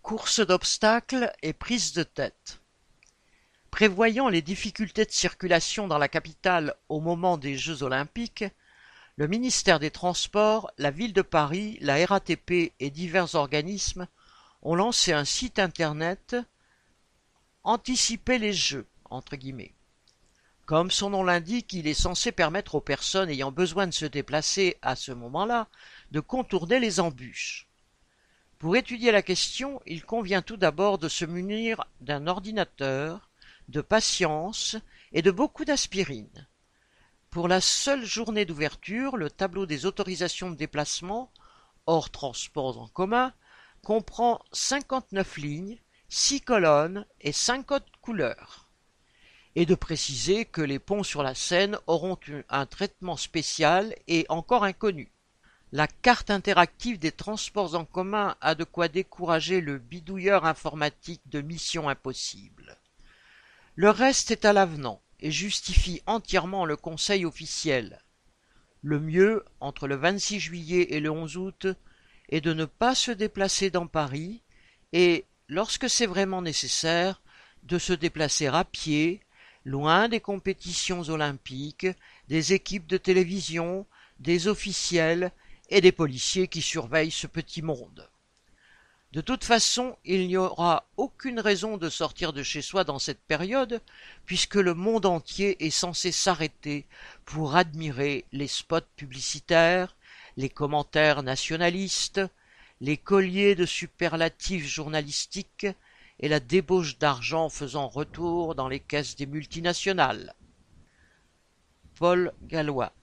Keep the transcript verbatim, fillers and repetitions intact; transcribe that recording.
Course d'obstacles et prise de tête. Prévoyant les difficultés de circulation dans la capitale au moment des Jeux olympiques, le ministère des Transports, la Ville de Paris, la R A T P et divers organismes ont lancé un site internet « Anticiper les Jeux ». entre guillemets. Comme son nom l'indique, il est censé permettre aux personnes ayant besoin de se déplacer à ce moment-là de contourner les embûches. Pour étudier la question, il convient tout d'abord de se munir d'un ordinateur, de patience et de beaucoup d'aspirine. Pour la seule journée d'ouverture, le tableau des autorisations de déplacement, hors transports en commun, comprend cinquante-neuf lignes, six colonnes et cinq codes couleurs. Et de préciser que les ponts sur la Seine auront un traitement spécial et encore inconnu. La carte interactive des transports en commun a de quoi décourager le bidouilleur informatique de Mission Impossible. Le reste est à l'avenant et justifie entièrement le conseil officiel. Le mieux, entre le vingt-six juillet et le onze août, est de ne pas se déplacer dans Paris et, lorsque c'est vraiment nécessaire, de se déplacer à pied, loin des compétitions olympiques, des équipes de télévision, des officiels et des policiers qui surveillent ce petit monde. De toute façon, il n'y aura aucune raison de sortir de chez soi dans cette période, puisque le monde entier est censé s'arrêter pour admirer les spots publicitaires, les commentaires nationalistes, les colliers de superlatifs journalistiques et la débauche d'argent faisant retour dans les caisses des multinationales. Paul Gallois.